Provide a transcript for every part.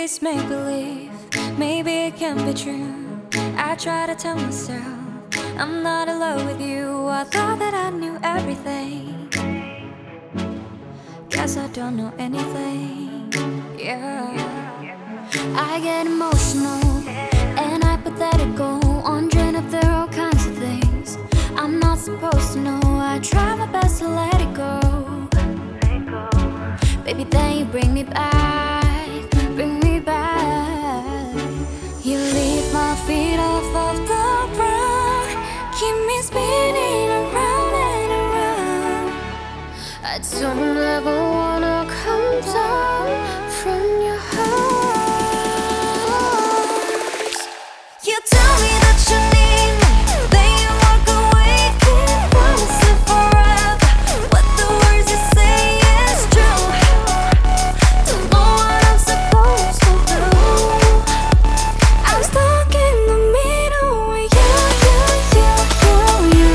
it's make-believe, maybe it can be true. I try to tell myself I'm not in love with you. I thought that I knew everything. Guess I don't know anything. Yeah, I get emotional and hypothetical, wondering if there are all kinds of things I'm not supposed to know. I try my best to let it go. Baby, then you bring me back, bring me back. You leave my feet off of the ground, keep me spinning around and around. I don't ever wanna come down from your house. You tell me that you need me, then you walk away, can't promise it forever. What the words you say is true. Don't know what I'm supposed to do. I'm stuck in the middle with you, you, you, you,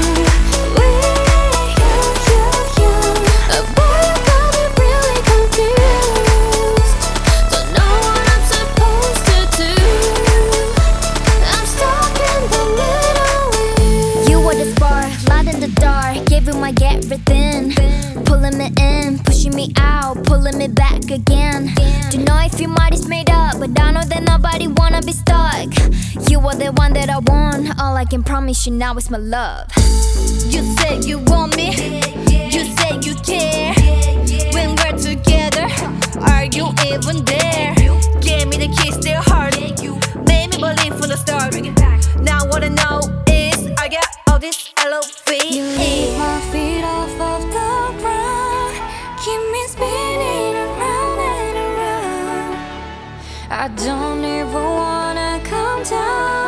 you. Boy, you got me really confused. Don't know what I'm supposed to do. I'm stuck in the middle with you. You were the spark, light in the dark, gave you my everything. Pulling me in, pushing me out, pulling me back again. Don't know if your mind is made up, but I know that nobody wanna be stuck. You are the one that I want, all I can promise you now is my love. You said you want me, you said you care. When we're together, are you even there? Gave me the keys to your heart, made me believe from the start. Now what I know is I got all this LOVE. You leave my feet off of the ground, keep me spinning around and around. I don't ever wanna come down.